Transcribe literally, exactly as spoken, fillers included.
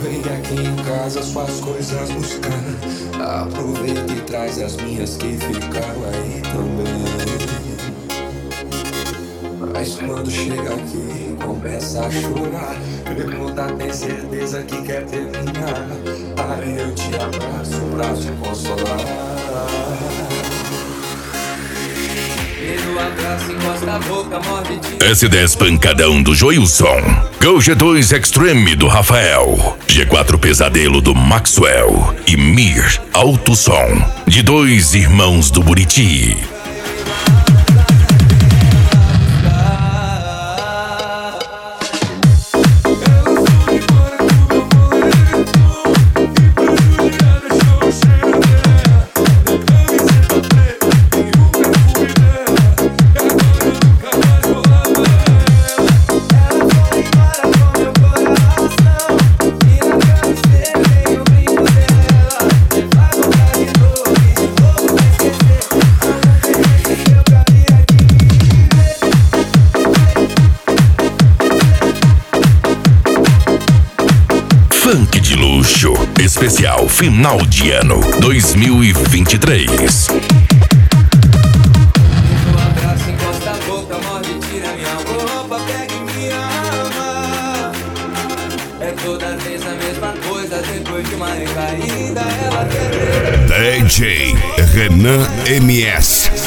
vem aqui em casa suas coisas buscar. Aproveita e traz as minhas que ficaram aí também. Mas quando chega aqui, começa a chorar. Pergunta, tem certeza que quer terminar? Aí eu te abraço pra te consolar. S dez Pancadão do Joilson, Go G dois Extreme do Rafael, G quatro Pesadelo do Maxwell e Mir Alto Som, de Dois Irmãos do Buriti. Funk de luxo, especial final de ano dois mil e vinte e três. D J Renan M S